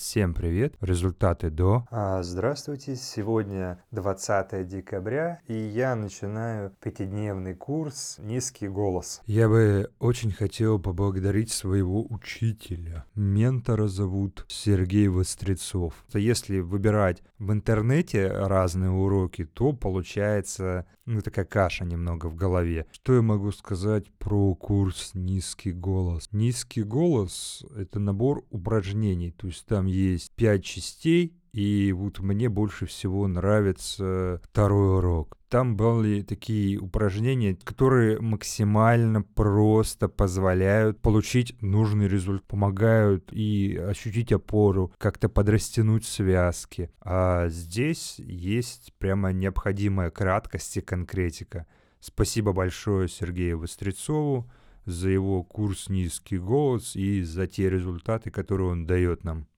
Всем привет! Результаты до. Здравствуйте, сегодня 20 декабря, и я начинаю пятидневный курс «Низкий голос». Я бы очень хотел поблагодарить своего учителя. Ментора зовут Сергей Вострецов. Если выбирать в интернете разные уроки, то получается такая каша немного в голове. Что я могу сказать про курс «Низкий голос»? Низкий голос — это набор упражнений, то есть там есть 5 частей, и вот мне больше всего нравится второй урок. Там были такие упражнения, которые максимально просто позволяют получить нужный результат, помогают и ощутить опору, как-то подрастянуть связки. А здесь есть прямо необходимая краткость и конкретика. Спасибо большое Сергею Вострецову за его курс «Низкий голос» и за те результаты, которые он дает нам.